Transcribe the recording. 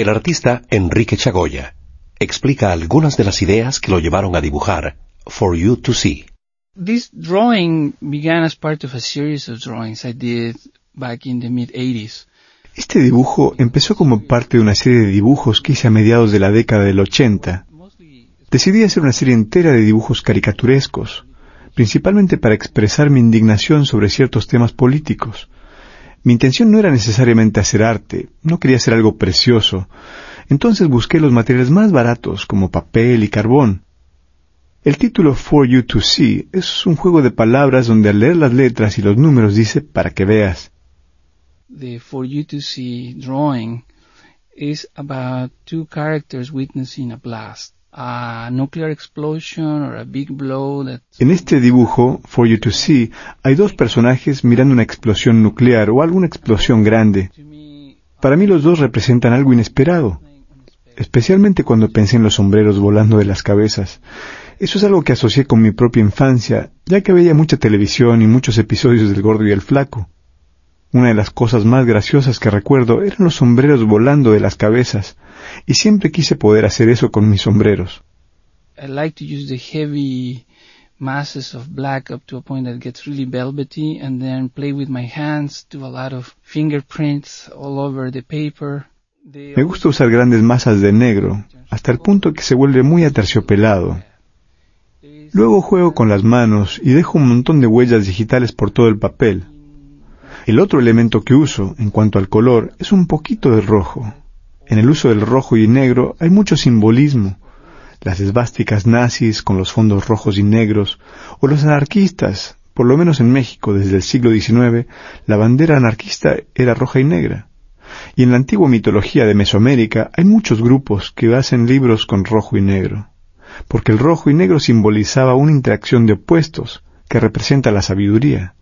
El artista Enrique Chagoya explica algunas de las ideas que lo llevaron a dibujar For You to See. This drawing began as part of a series of drawings I did back in the mid-80s. Este dibujo empezó como parte de una serie de dibujos que hice a mediados de la década del 80. Decidí hacer una serie entera de dibujos caricaturescos, principalmente para expresar mi indignación sobre ciertos temas políticos. Mi intención no era necesariamente hacer arte, no quería hacer algo precioso. Entonces busqué los materiales más baratos, como papel y carbón. El título For You to See es un juego de palabras donde al leer las letras y los números dice para que veas. The For You to See drawing is about two characters witnessing a blast, a nuclear explosion or a big blow that... En este dibujo, For You to See, hay dos personajes mirando una explosión nuclear o alguna explosión grande. Para mí los dos representan algo inesperado, especialmente cuando pensé en los sombreros volando de las cabezas. Eso es algo que asocié con mi propia infancia, ya que veía mucha televisión y muchos episodios del Gordo y el Flaco. Una de las cosas más graciosas que recuerdo eran los sombreros volando de las cabezas, y siempre quise poder hacer eso con mis sombreros. I like to use the heavy masses of black up to a point that gets really velvety, and then play with my hands, do a lot of fingerprints all over the paper. Me gusta usar grandes masas de negro, hasta el punto que se vuelve muy aterciopelado. Luego juego con las manos y dejo un montón de huellas digitales por todo el papel. El otro elemento que uso, en cuanto al color, es un poquito de rojo. En el uso del rojo y negro hay mucho simbolismo. Las esvásticas nazis con los fondos rojos y negros, o los anarquistas, por lo menos en México desde el siglo XIX, la bandera anarquista era roja y negra. Y en la antigua mitología de Mesoamérica hay muchos grupos que hacen libros con rojo y negro, porque el rojo y negro simbolizaba una interacción de opuestos que representa la sabiduría.